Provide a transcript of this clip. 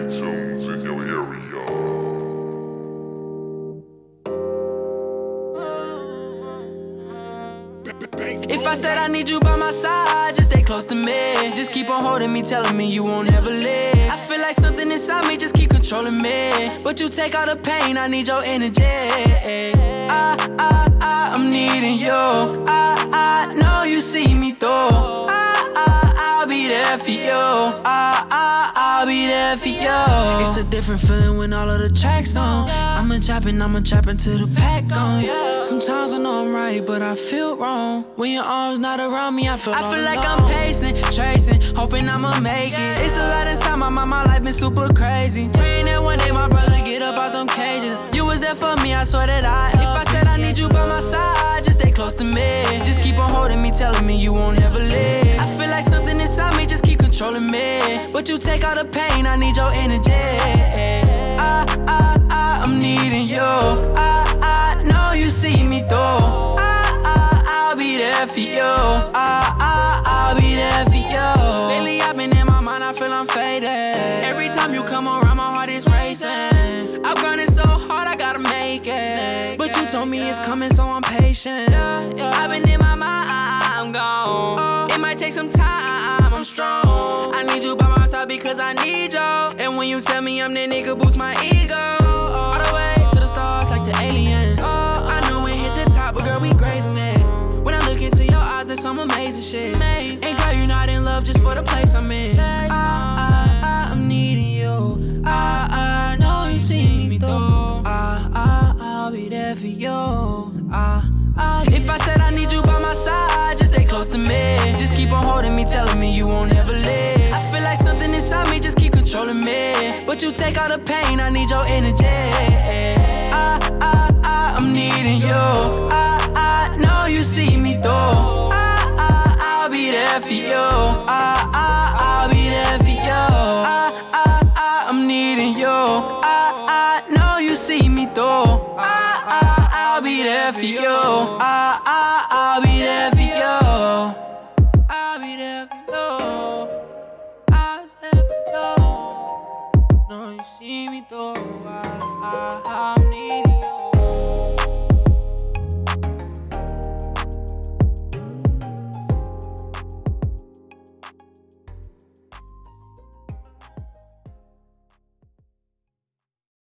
tunes in your area. If I said I need you by my side, just stay close to me. Just keep on holding me, telling me you won't ever leave. I feel like something inside me just keep controlling me. But you take all the pain, I need your energy. I'm needing you. I know you see me through. I'll be there for you. I'll be there for you. It's a different feeling when all of the tracks on. I'ma chopping till the pack gone. Sometimes I know I'm right, but I feel wrong. When your arms not around me, I feel like I'm pacing, tracing, hoping I'ma make it. It's a lot inside my mind, my life been super crazy. Praying that one day my brother get up out them cages. You was there for me, I swear that if I said I need you by my side, just stay close to me. Just keep on holding me, telling me you won't ever leave. I feel like something inside me just keep controlling me. But you take all the pain, I need your energy. I'm needing you. I know you see me through. I'll be there for you. I'll be there for you. Lately I've been in my mind, I feel I'm faded. Every time you come around, my heart is racing. I'm grinding so hard, I gotta make it. But you told me it's coming, so I'm patient. I've been in my mind, I'm gone. It might take some time, I'm strong. I need you by my side because I need you. And when you tell me I'm that nigga, boost my ego. All the way to the stars like the aliens. I know we hit the top, but girl, we grazing it. When I look into your eyes, there's some amazing shit. And girl, you're not in love just for the place I'm in. I'm needing you. I know you see me through. I'll be there for you. If I said I need you by my side, just stay close to me. Just keep on holding me, telling me you won't ever leave. I feel like something inside me just keep controlling me. But you take all the pain, I need your energy. I'm needing you. I know you see me through. I'll be there for you. I'll be there for you. I'm needing you. I know you see me through. I'll be there for you.